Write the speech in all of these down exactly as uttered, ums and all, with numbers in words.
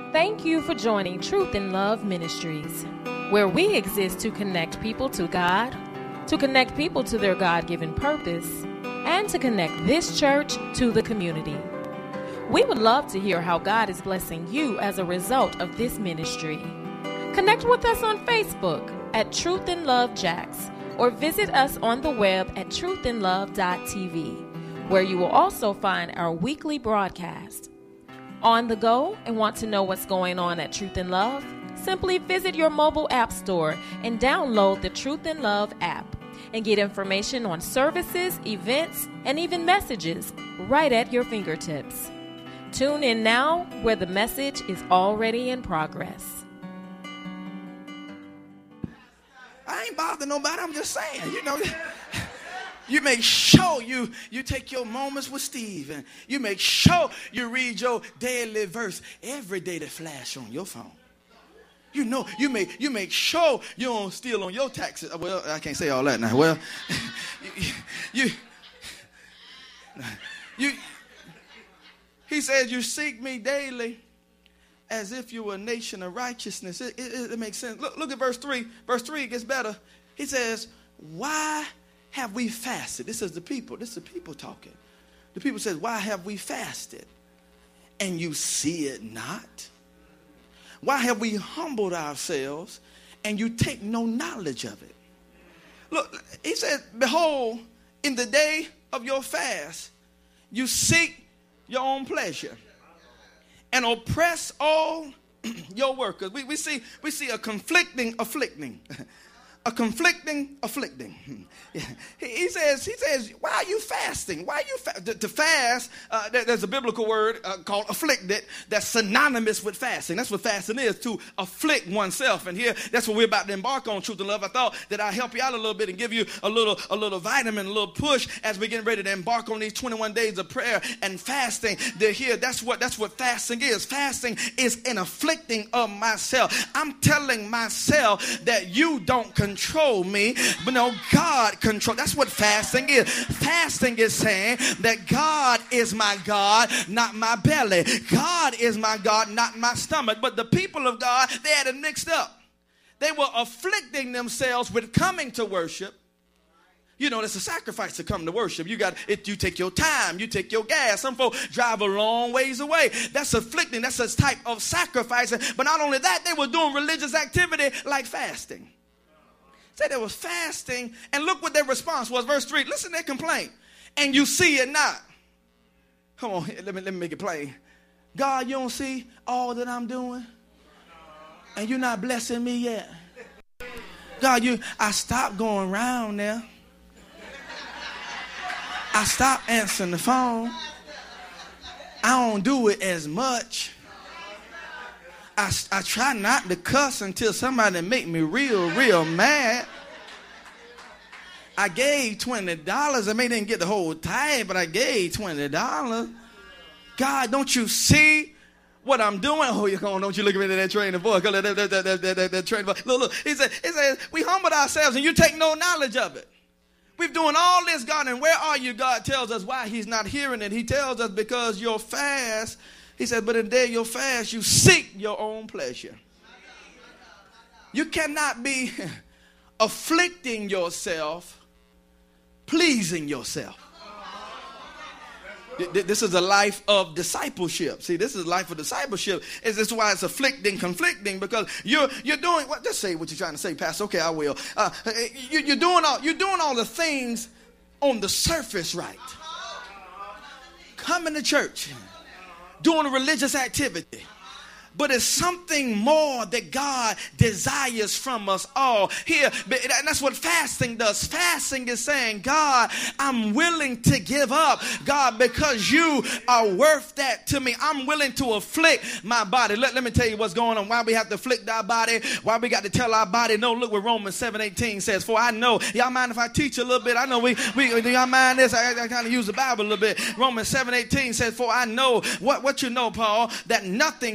Thank you for joining Truth in Love Ministries, where we exist to connect people to God, to connect people to their God-given purpose, and to connect this church to the community. We would love to hear how God is blessing you as a result of this ministry. Connect with us on Facebook at Truth in Love Jax, or visit us on the web at truth in love dot t v, where you will also find our weekly broadcast. On the go and want to know what's going on at Truth in Love? Simply visit your mobile app store and download the Truth in Love app and get information on services, events, and even messages right at your fingertips. Tune in now where the message is already in progress. I ain't bothering nobody. I'm just saying, you know, you make sure you, you take your moments with Steve, and you make sure you read your daily verse every day that flash on your phone. You know, you make, you make sure you don't steal on your taxes. Well, I can't say all that now. Well, you, you, you, he says, you seek me daily as if you were a nation of righteousness. It, it, it makes sense. Look, look at verse three. Verse three, it gets better. He says, why have we fasted? This is the people. This is the people talking. The people says, why have we fasted? And you see it not? Why have we humbled ourselves and you take no knowledge of it? Look, he said, behold, in the day of your fast, you seek your own pleasure and oppress all your workers. We, we see we see a conflicting afflicting. A conflicting afflicting. He, he says, he says, why are you fasting? Why are you fa- to, to fast? Uh, there, there's a biblical word uh, called afflicted that's synonymous with fasting. That's what fasting is, to afflict oneself. And here, that's what we're about to embark on, Truth and Love. I thought that I'd help you out a little bit and give you a little, a little vitamin, a little push as we get ready to embark on these twenty-one days of prayer and fasting. They're here. That's what that's what fasting is. Fasting is an afflicting of myself. I'm telling myself that you don't control control me, but no, God control. That's what fasting is. Fasting is saying that God is my God, not my belly. God is my God, not my stomach. But the people of God, they had it mixed up. They were afflicting themselves with coming to worship. You know, it's a sacrifice to come to worship. You got it. You take your time. You take your gas. Some folks drive a long ways away. That's afflicting. That's a type of sacrifice. But not only that, they were doing religious activity like fasting. Say they was fasting, and look what their response was. Verse three, listen to their complaint. And you see it not. Come on, let me, let me make it plain. God, you don't see all that I'm doing? And you're not blessing me yet? God, you, I stopped going around now. I stopped answering the phone. I don't do it as much. I, I try not to cuss until somebody make me real, real mad. I gave twenty dollars. I may didn't get the whole tithe, but I gave twenty dollars. God, don't you see what I'm doing? Oh, you're going, don't you look at me that train of voice. That, that, that, that, that, that, that train of voice. Look, look. He said, he said, we humbled ourselves and you take no knowledge of it. We've doing all this, God, and where are you? God tells us why he's not hearing it. He tells us because your fast. He said, but in the day of your fast, you seek your own pleasure. You cannot be afflicting yourself, pleasing yourself. This is a life of discipleship. See, this is a life of discipleship. This is why it's afflicting, conflicting, because you're you're doing what? Just say what you're trying to say, Pastor. Okay, I will. Uh, you, you're doing all you're doing all the things on the surface, right? Coming to church, doing a religious activity. But it's something more that God desires from us all. Here, and that's what fasting does. Fasting is saying, God, I'm willing to give up, God, because you are worth that to me. I'm willing to afflict my body. Let, let me tell you what's going on. Why we have to afflict our body. Why we got to tell our body, no, look what Romans seven eighteen says. For I know, y'all mind if I teach a little bit? I know we, we do y'all mind this? I, I kind of use the Bible a little bit. Romans seven eighteen says, for I know, what, what you know, Paul, that nothing dwells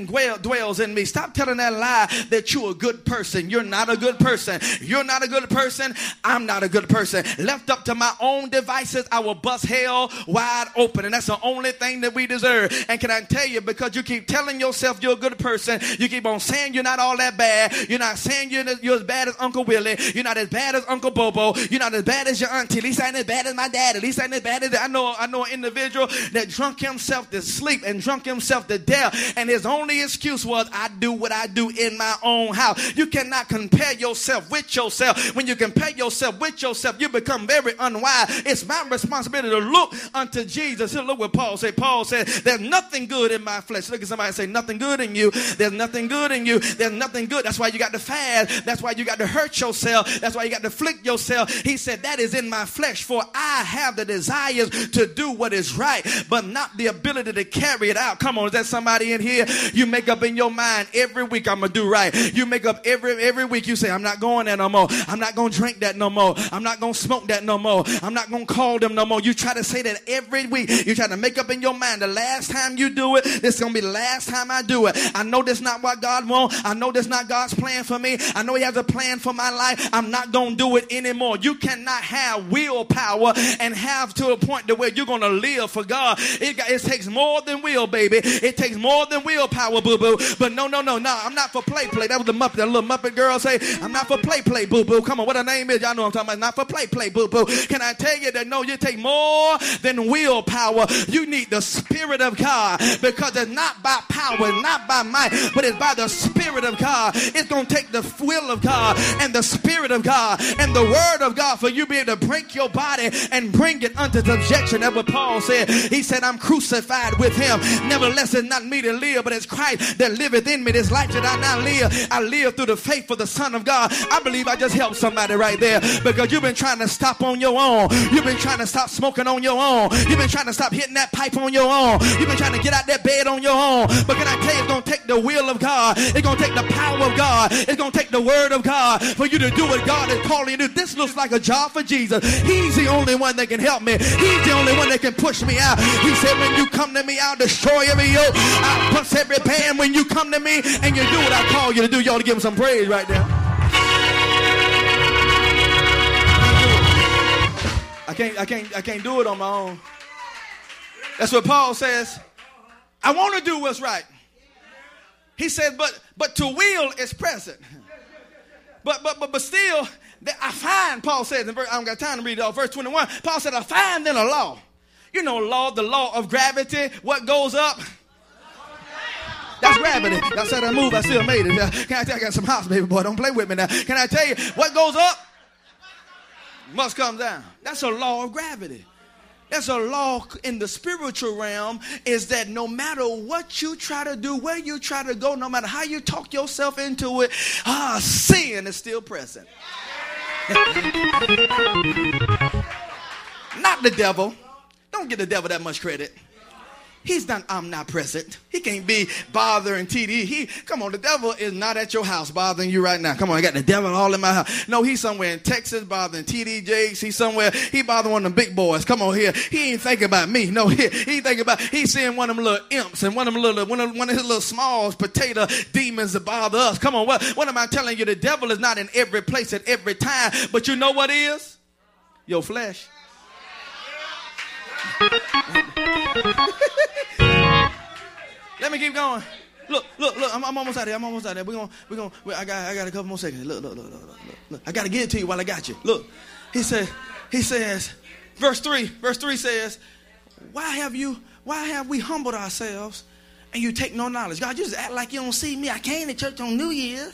dwells in me. Stop telling that lie that you're a good person. You're not a good person. You're not a good person. I'm not a good person. Left up to my own devices, I will bust hell wide open. And that's the only thing that we deserve. And can I tell you, because you keep telling yourself you're a good person, you keep on saying you're not all that bad. You're not saying you're, you're as bad as Uncle Willie. You're not as bad as Uncle Bobo. You're not as bad as your auntie. At least I ain't as bad as my dad. At least I ain't as bad as I know. I know an individual that drunk himself to sleep and drunk himself to death, and his only excuse was, I do what I do in my own house. You cannot compare yourself with yourself. When you compare yourself with yourself, you become very unwise. It's my responsibility to look unto Jesus. Look what Paul said. Paul said, there's nothing good in my flesh. Look at somebody and say, nothing good in you. There's nothing good in you. There's nothing good. That's why you got to fast. That's why you got to hurt yourself. That's why you got to afflict yourself. He said, that is in my flesh, for I have the desires to do what is right, but not the ability to carry it out. Come on, is that somebody in here? You make up in your mind every week, I'm going to do right. You make up every every week, you say, I'm not going there no more. I'm not going to drink that no more. I'm not going to smoke that no more. I'm not going to call them no more. You try to say that every week. You try to make up in your mind the last time you do it, this is going to be the last time I do it. I know this is not what God wants. I know this is not God's plan for me. I know he has a plan for my life. I'm not going to do it anymore. You cannot have willpower and have to a point to where you're going to live for God. It, it takes more than will, baby. It takes more than willpower, boo-boo. But no, no, no, no. I'm not for play, play. That was the Muppet, that little Muppet girl say, I'm not for play, play, boo-boo. Come on, what her name is? Y'all know what I'm talking about. Not for play, play, boo-boo. Can I tell you that no, you take more than willpower. You need the Spirit of God, because it's not by power, it's not by might, but it's by the Spirit of God. It's going to take the will of God and the Spirit of God and the Word of God for you to be able to break your body and bring it unto subjection. That's what Paul said. He said, I'm crucified with him. Nevertheless, it's not me to live, but it's Christ that liveth in me. This life that I now live, I live through the faith of the Son of God. I believe I just helped somebody right there, because you've been trying to stop on your own. You've been trying to stop smoking on your own. You've been trying to stop hitting that pipe on your own. You've been trying to get out that bed on your own. But can I tell you, it's going to take the will of God. It's going to take the power of God. It's going to take the Word of God for you to do what God is calling you to do. This looks like a job for Jesus. He's the only one that can help me. He's the only one that can push me out. He said, when you come to me, I'll destroy every yoke. I'll bust every band when you come to me and you do what I call you to do. You ought to give him some praise right there. I can't, I can't, I can't do it on my own. That's what Paul says. I want to do what's right. He said, but but to will is present. But but but but still, I find, Paul says, in verse, I don't got time to read it all, verse twenty-one, Paul said, I find in a law. You know, law, the law of gravity, what goes up? That's gravity. Y'all said I moved, I still made it. Can I tell you, I got some house, baby boy, don't play with me now. Can I tell you, what goes up must come down. That's a law of gravity. That's a law in the spiritual realm, is that no matter what you try to do, where you try to go, no matter how you talk yourself into it, ah, sin is still present. Not the devil. Don't give the devil that much credit. He's not omnipresent. He can't be bothering T D. He, come on, the devil is not at your house bothering you right now. Come on, I got the devil all in my house. No, he's somewhere in Texas bothering T D Jakes. He's somewhere, he bothering one of them big boys. Come on here. He ain't thinking about me. No, he, he thinking about, he's seeing one of them little imps and one of them little, one of, one of his little small potato demons that bother us. Come on, what, what am I telling you? The devil is not in every place at every time. But you know what is? Your flesh. Let me keep going. Look, look, look. I'm, I'm almost out there. I'm almost out there. We're gonna, we're gonna. We, I got, I got a couple more seconds. Look, look, look, look, look, look. I gotta give it to you while I got you. Look, he said, he says, verse three. Verse three says, why have you? Why have we humbled ourselves, and you take no knowledge? God, you just act like you don't see me. I came to church on New Year's.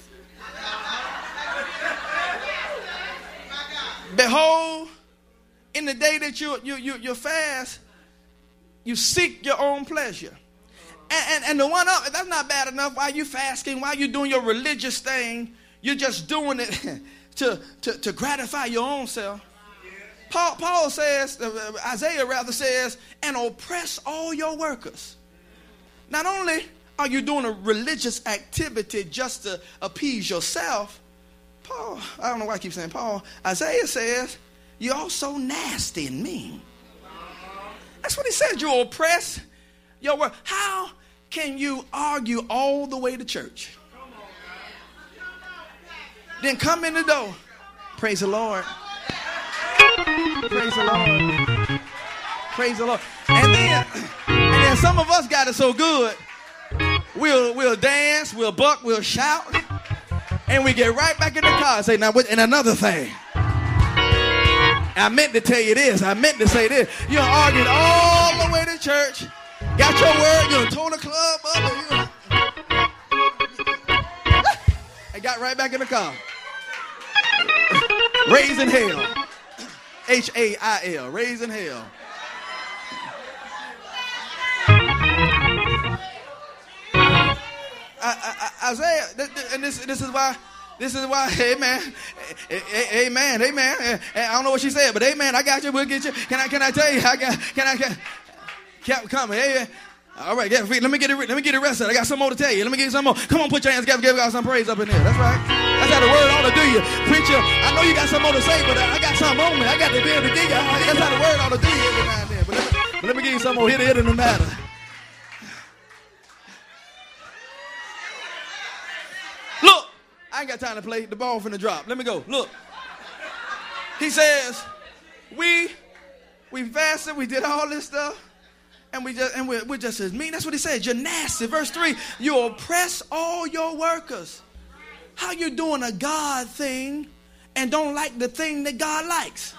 Behold, in the day that you you you you fast, you seek your own pleasure. And, and, and the one up, that's not bad enough. While you fasting, while you doing your religious thing, you're just doing it to, to, to gratify your own self. Paul, Paul says, uh, Isaiah rather says, and oppress all your workers. Not only are you doing a religious activity just to appease yourself, Paul, I don't know why I keep saying Paul, Isaiah says, you're also nasty and mean. That's what he said. You oppress your work. How can you argue all the way to church? Then come in the door. Praise the Lord. Praise the Lord. Praise the Lord. And then, and then some of us got it so good. We'll we'll dance, we'll buck, we'll shout, and we get right back in the car and say, now, and another thing. I meant to tell you this. I meant to say this. You argued all the way to church. Got your word. You tore the club up. And, you, and got right back in the car. Raising hell. H A I L. Raising hell. I, I, Isaiah, and this, this is why, this is why, amen, amen, amen. I don't know what she said, but amen, I got you, we'll get you. Can I, can I tell you, I got, can I, can, kept coming, amen. All right, get, let me get it, let me get it rested. I got some more to tell you. Let me give you some more. Come on, put your hands together, give God some praise up in there. That's right. That's how the word ought to do you. Preacher, I know you got some more to say, but I got something on me. I got to be able to give you. That's how the word ought to do you every now and then. But let me, but let me give you some more. Hit it, hit it, no matter. Look, I ain't got time to play. The ball finna drop. Let me go. Look. He says, we, we fasted, we did all this stuff, and we just and we're, we're just as mean. That's what he said. You're nasty. Verse three, you oppress all your workers. How you doing a God thing and don't like the thing that God likes?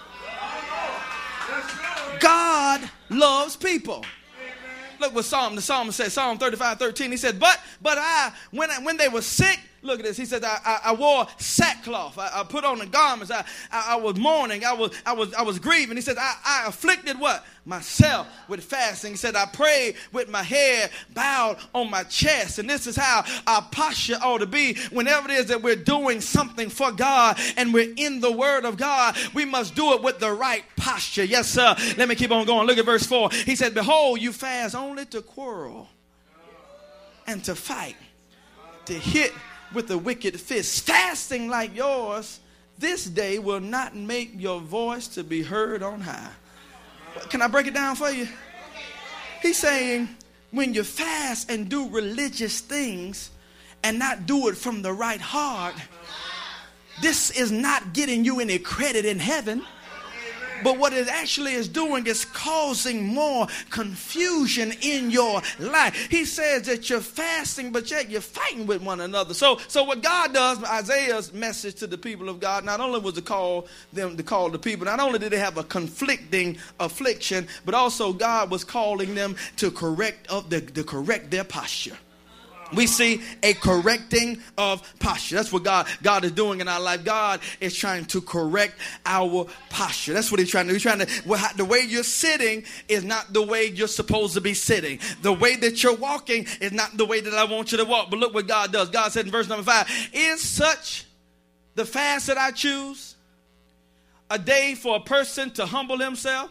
God loves people. Look what Psalm, the psalmist said, Psalm thirty-five, thirteen. He said, but but I, when I, when they were sick, look at this. He said, I, I, I wore sackcloth. I, I put on the garments. I, I, I was mourning. I was I was I was grieving. He said, I, I afflicted what? Myself with fasting. He said, I prayed with my head bowed on my chest. And this is how our posture ought to be. Whenever it is that we're doing something for God and we're in the word of God, we must do it with the right posture. Yes, sir. Let me keep on going. Look at verse four. He said, behold, you fast only to quarrel and to fight, to hit with a wicked fist. Fasting like yours this day will not make your voice to be heard on high. Can I break it down for you? He's saying when you fast and do religious things and not do it from the right heart, this is not getting you any credit in heaven. But what it actually is doing is causing more confusion in your life. He says that you're fasting, but yet you're fighting with one another. So, so what God does, Isaiah's message to the people of God, not only was to call them to call the people, not only did they have a conflicting affliction, but also God was calling them to correct of the to correct their posture. We see a correcting of posture. That's what God, God is doing in our life. God is trying to correct our posture. That's what he's trying to do. He's trying to, well, the way you're sitting is not the way you're supposed to be sitting. The way that you're walking is not the way that I want you to walk. But look what God does. God said in verse number five, is such the fast that I choose a day for a person to humble himself?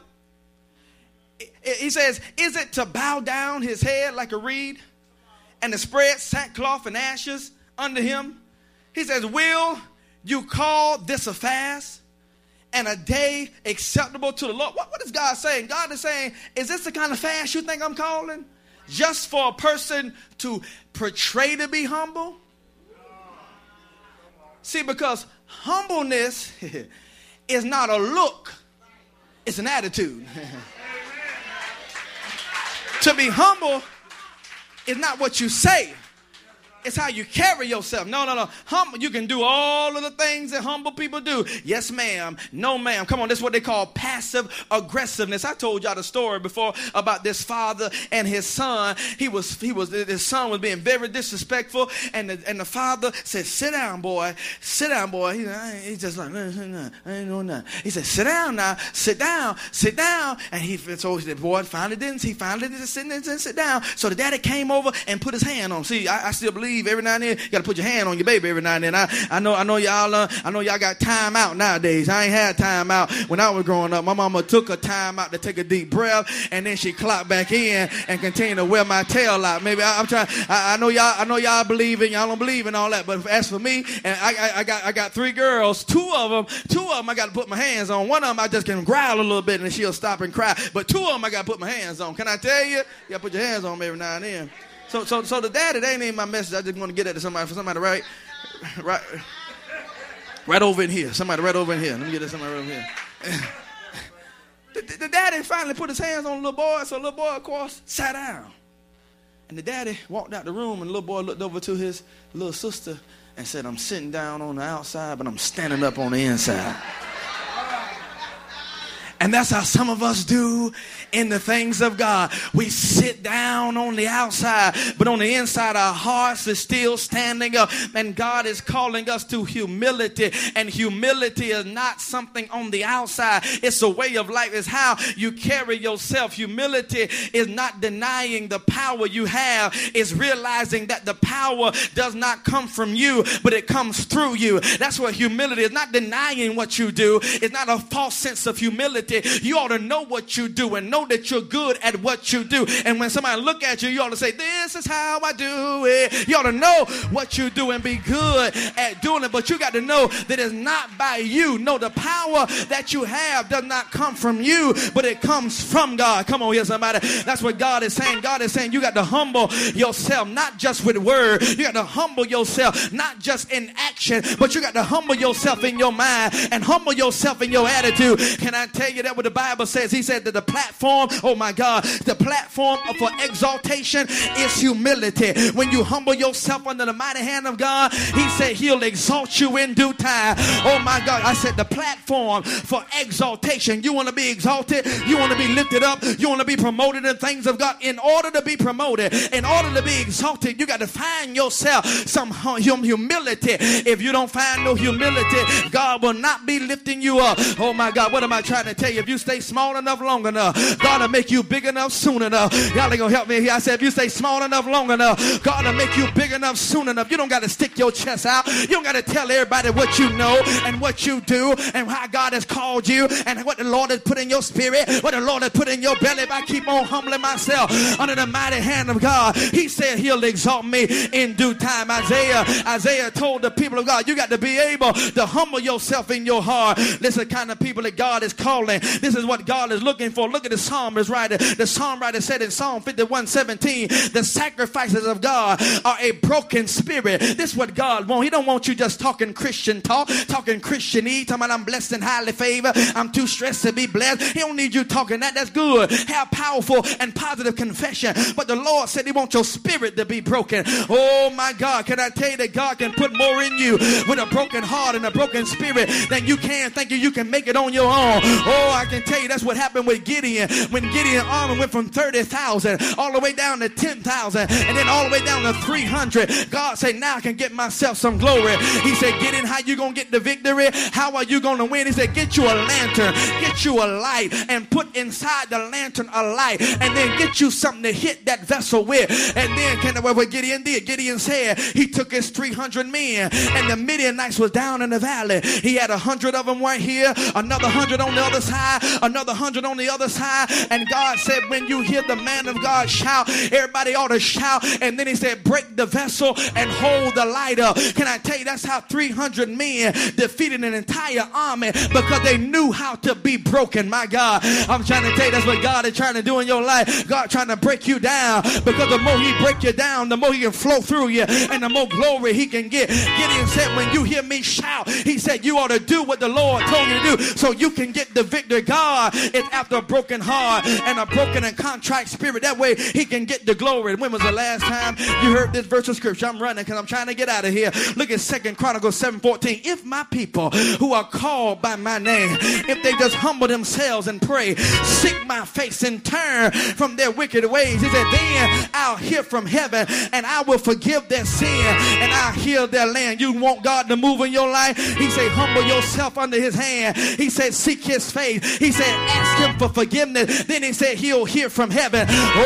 He says, is it to bow down his head like a reed and to spread sackcloth and ashes under him? He says, will you call this a fast and a day acceptable to the Lord? What, what is God saying? God is saying, is this the kind of fast you think I'm calling? Just for a person to portray to be humble? See, because humbleness is not a look, it's an attitude. To be humble it's not what you say. It's how you carry yourself. No, no, no. Humble. You can do all of the things that humble people do. Yes, ma'am. No, ma'am. Come on. That's what they call passive aggressiveness. I told y'all the story before about this father and his son. He was, he was, his son was being very disrespectful. And the, and the father said, sit down, boy. Sit down, boy. He, he's just like, nah, nah, I ain't doing nothing. He said, sit down now. Sit down. Sit down. And he, so the boy finally didn't. He finally didn't sit, didn't sit down. So the daddy came over and put his hand on him. See, I, I still believe every now and then you got to put your hand on your baby every now and then. I, I know I know y'all uh, I know y'all got time out nowadays. I ain't had time out when I was growing up. My mama took a time out to take a deep breath and then she clocked back in and continued to wear my tail out. Maybe I, I'm trying. I, I know y'all. I know y'all believe in y'all don't believe in all that. But as for me, and I, I, I got I got three girls. Two of them, two of them I got to put my hands on. One of them I just can growl a little bit and she'll stop and cry. But two of them I got to put my hands on. Can I tell you? You got to put your hands on me every now and then. So, so, so the daddy, that ain't even my message. I just want to get that to somebody, for somebody right, right, right over in here. Somebody right over in here. Let me get that somebody right over here. The, the, the daddy finally put his hands on the little boy, so the little boy, of course, sat down. And the daddy walked out the room, and the little boy looked over to his little sister and said, I'm sitting down on the outside, but I'm standing up on the inside. And that's how some of us do in the things of God. We sit down on the outside, but on the inside our hearts is still standing up. And God is calling us to humility. And humility is not something on the outside. It's a way of life. It's how you carry yourself. Humility is not denying the power you have. It's realizing that the power does not come from you, but it comes through you. That's what humility is. Not denying what you do. It's not a false sense of humility. You ought to know what you do and know that you're good at what you do. And when somebody look at you, you ought to say, this is how I do it. You ought to know what you do and be good at doing it. But you got to know that it's not by you. No, the power that you have does not come from you, but it comes from God. Come on here, somebody. That's what God is saying. God is saying you got to humble yourself, not just with word. You got to humble yourself, not just in action, but you got to humble yourself in your mind and humble yourself in your attitude. Can I tell you that what the Bible says? He said that the platform, oh my God, the platform for exaltation is humility. When you humble yourself under the mighty hand of God, he said he'll exalt you in due time. Oh my God, I said the platform for exaltation. You want to be exalted, you want to be lifted up, you want to be promoted in things of God. In order to be promoted, in order to be exalted, you got to find yourself some humility. If you don't find no humility, God will not be lifting you up. Oh my God, what am I trying to tell you? If you stay small enough long enough, God will make you big enough soon enough. Y'all ain't gonna help me here. I said if you stay small enough long enough, God will make you big enough soon enough. You don't got to stick your chest out. You don't got to tell everybody what you know and what you do and how God has called you and what the Lord has put in your spirit, what the Lord has put in your belly. If I keep on humbling myself under the mighty hand of God, he said he'll exalt me in due time. Isaiah, Isaiah told the people of God, you got to be able to humble yourself in your heart. This is the kind of people that God is calling. This is what God is looking for. Look at the psalmist writer. The psalm writer said in Psalm fifty-one seventeen, the sacrifices of God are a broken spirit. This is what God wants. He don't want you just talking Christian talk, talking Christianese, talking about I'm blessed and highly favored, I'm too stressed to be blessed. He don't need you talking that. That's good. Have powerful and positive confession. But the Lord said he wants your spirit to be broken. Oh my God, can I tell you that God can put more in you with a broken heart and a broken spirit than you can thinking you can make it on your own. Oh, I can tell you that's what happened with Gideon. When Gideon's army went from thirty thousand all the way down to ten thousand and then all the way down to three hundred. God said, now I can get myself some glory. He said, Gideon, how you going to get the victory? How are you going to win? He said, get you a lantern, get you a light and put inside the lantern a light and then get you something to hit that vessel with. And then can what Gideon did? Gideon said he took his three hundred men and the Midianites was down in the valley. He had a hundred of them right here, another hundred on the other side, another hundred on the other side. And God said, when you hear the man of God shout, everybody ought to shout. And then he said, break the vessel and hold the light up. Can I tell you, that's how three hundred men defeated an entire army, because they knew how to be broken. My God, I'm trying to tell you, that's what God is trying to do in your life. God trying to break you down, because the more he break you down, the more he can flow through you and the more glory he can get. Gideon said, when you hear me shout, he said, you ought to do what the Lord told you to do so you can get the victory. God is after a broken heart and a broken and contrite spirit. That way he can get the glory. When was the last time you heard this verse of scripture? I'm running because I'm trying to get out of here. Look at Second Chronicles seven fourteen. If my people who are called by my name, if they just humble themselves and pray, seek my face and turn from their wicked ways, he said, then I'll hear from heaven and I will forgive their sin and I'll heal their land. You want God to move in your life? He said, humble yourself under his hand. He said, seek his face. He said, ask him for forgiveness. Then he said, he'll hear from heaven.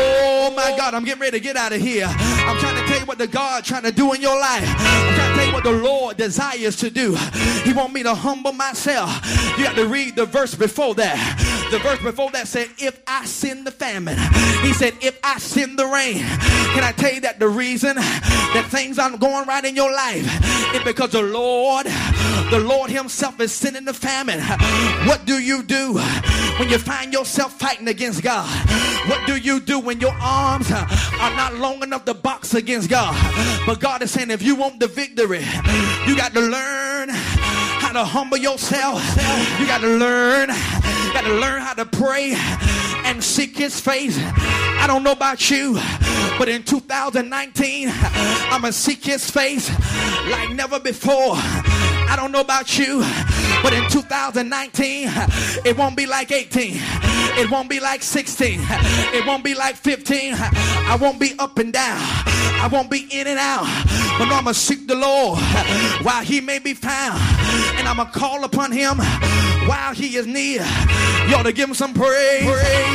Oh my God, I'm getting ready to get out of here. I'm trying to tell you what the God trying to do in your life. I'm trying to tell you what the Lord desires to do. He want me to humble myself. You have to read the verse before that. The verse before that said, if I send the famine. He said, if I send the rain. Can I tell you that the reason that things aren't going right in your life is because the Lord, the Lord himself is sending the famine. What do you do when you find yourself fighting against God? What do you do when your arms are not long enough to box against God? But God is saying, if you want the victory, you got to learn how to humble yourself. You got to learn, you got to learn how to pray and seek his face. I don't know about you, but in two thousand nineteen, I'm going to seek his face like never before. I don't know about you, but in two thousand nineteen, it won't be like eighteen. It won't be like sixteen. It won't be like fifteen. I won't be up and down. I won't be in and out. But I'm going to seek the Lord while he may be found. And I'm going to call upon him while he is near. You ought to give him some praise. praise.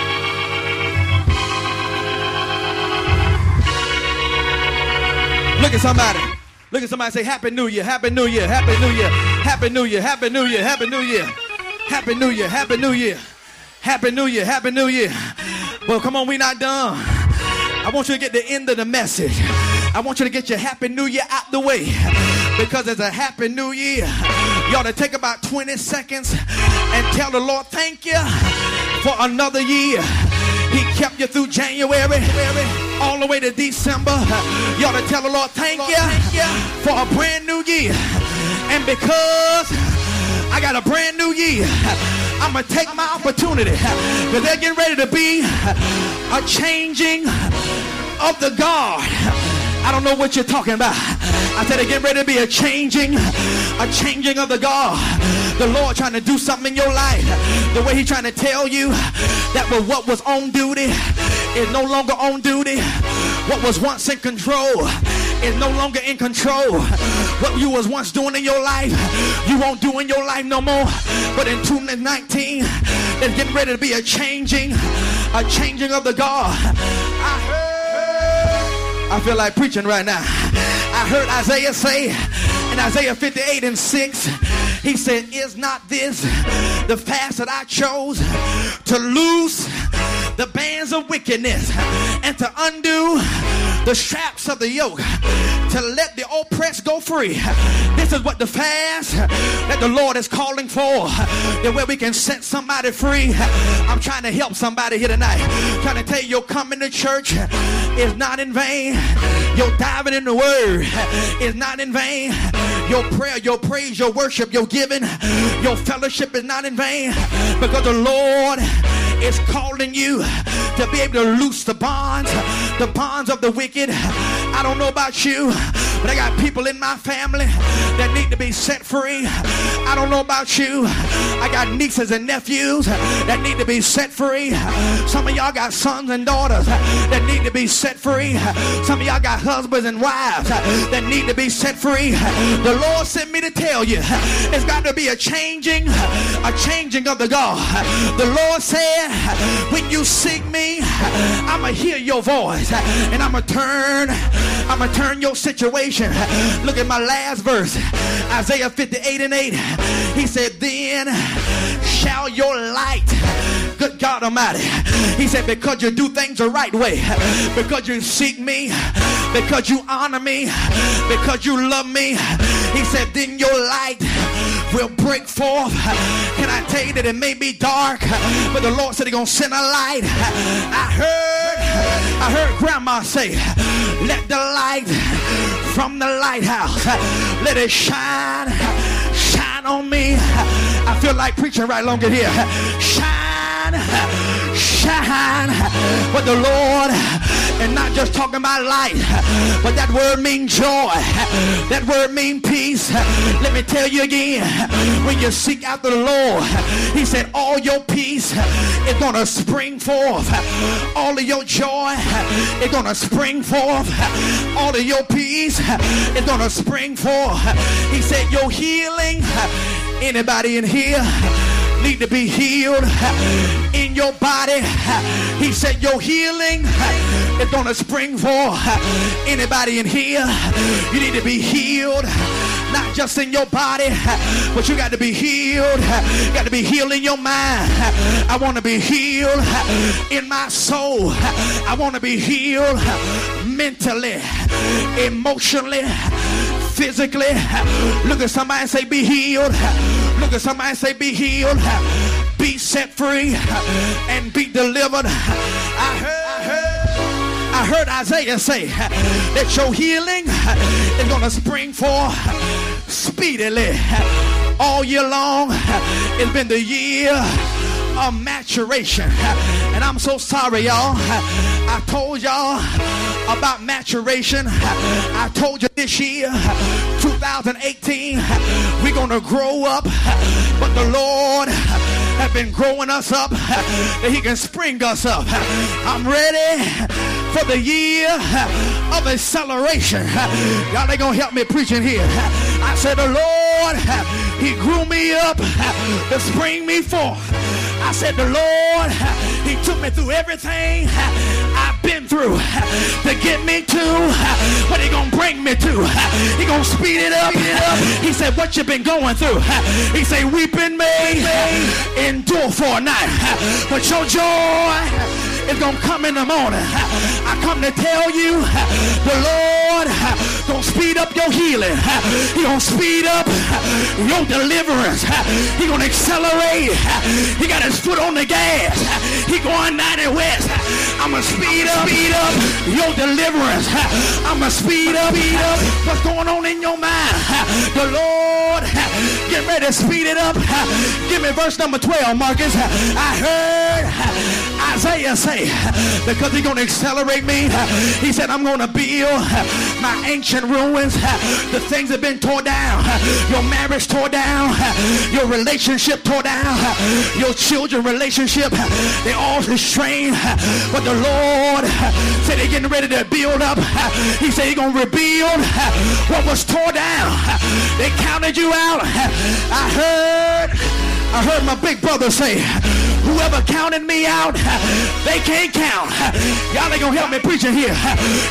Look at somebody. Look at somebody, say Happy New Year, Happy New Year, Happy New Year, Happy New Year, Happy New Year, Happy New Year, Happy New Year, Happy New Year, Happy New Year, Happy New Year. Well, come on, we not done. I want you to get the end of the message. I want you to get your Happy New Year out the way, because it's a Happy New Year. You ought to take about twenty seconds and tell the Lord thank you for another year. He kept you through January all the way to December. You ought to tell the Lord thank you for a brand new year. And because I got a brand new year, I'm going to take my opportunity, because they're getting ready to be a changing of the guard. I don't know what you're talking about. I said they're getting ready to be a changing, a changing of the guard. The Lord trying to do something in your life. The way he's trying to tell you that what was on duty is no longer on duty. What was once in control is no longer in control. What you was once doing in your life, you won't do in your life no more. But in twenty nineteen, there's getting ready to be a changing, a changing of the guard. I heard, I feel like preaching right now. I heard Isaiah say in Isaiah fifty-eight and six, he said, is not this the fast that I chose to loose the bands of wickedness and to undo the straps of the yoke, to let the oppressed go free? This is what the fast that the Lord is calling for, that where we can set somebody free. I'm trying to help somebody here tonight. I'm trying to tell you, your coming to church is not in vain. Your diving in the word is not in vain. Your prayer, your praise, your worship, your giving, your fellowship is not in vain, because the Lord is calling you to be able to loose the bonds, the bonds of the wicked. I don't know about you, but I got people in my family that need to be set free. I don't know about you, I got nieces and nephews that need to be set free. Some of y'all got sons and daughters that need to be set free. Some of y'all got husbands and wives that need to be set free. The Lord sent me to tell you, it's got to be a changing, a changing of the guard. The Lord said, when you seek me, I'm going to hear your voice, and I'm going to turn, I'm going to turn your situation. Look at my last verse, Isaiah fifty-eight and eight. He said, then shall your light, good God Almighty, he said, because you do things the right way, because you seek me, because you honor me, because you love me, he said, then your light will break forth. Can I tell you that it may be dark, but the Lord said he's going to send a light. I heard, I heard grandma say, let the light from the lighthouse, let it shine, shine on me. I feel like preaching right along in here. Shine, shine, but the Lord, and not just talking about light, but that word means joy, that word means peace. Let me tell you again, when you seek after the Lord, he said all your peace is going to spring forth, all of your joy is going to spring forth, all of your peace is going to spring forth. He said your healing, anybody in here need to be healed in your body? He said your healing is going to spring forth. Anybody in here, you need to be healed. Not just in your body, but you got to be healed. You got to be healed in your mind. I want to be healed in my soul. I want to be healed mentally, emotionally, physically. Look at somebody and say, be healed. Look at somebody and say, be healed, be set free, and be delivered. I heard, I heard, I heard Isaiah say that your healing is going to spring forth speedily. All year long, it's been the year of maturation. And I'm so sorry, y'all. I told y'all about maturation. I told you this year, two thousand eighteen, we're going to grow up. But the Lord has been growing us up that he can spring us up. I'm ready for the year of acceleration. Y'all ain't going to help me preaching here. I said the Lord, he grew me up to spring me forth. I said the Lord, he took me through everything I've been through to get me to what he gonna bring me to. He gonna speed it up. He said, what you been going through? He said, weeping may endure for a night, but your joy is gonna come in the morning. I come to tell you, the Lord gonna speed up your healing. He gonna speed up your deliverance. He gonna accelerate. He got his foot on the gas. He going ninety west. I'ma speed up, speed up your deliverance. I'ma speed up, speed up what's going on in your mind. The Lord get ready to speed it up. Give me verse number twelve, Marcus. I heard Isaiah say, because he's going to accelerate me, he said, I'm going to build my ancient ruins. The things have been torn down. Your marriage tore down. Your relationship tore down. Your children relationship, they all strained. But the Lord said they're getting ready to build up. He said he's going to rebuild what was torn down. They counted you out. I heard, I heard my big brother say, whoever counted me out, they can't count. Y'all ain't gonna help me preaching here.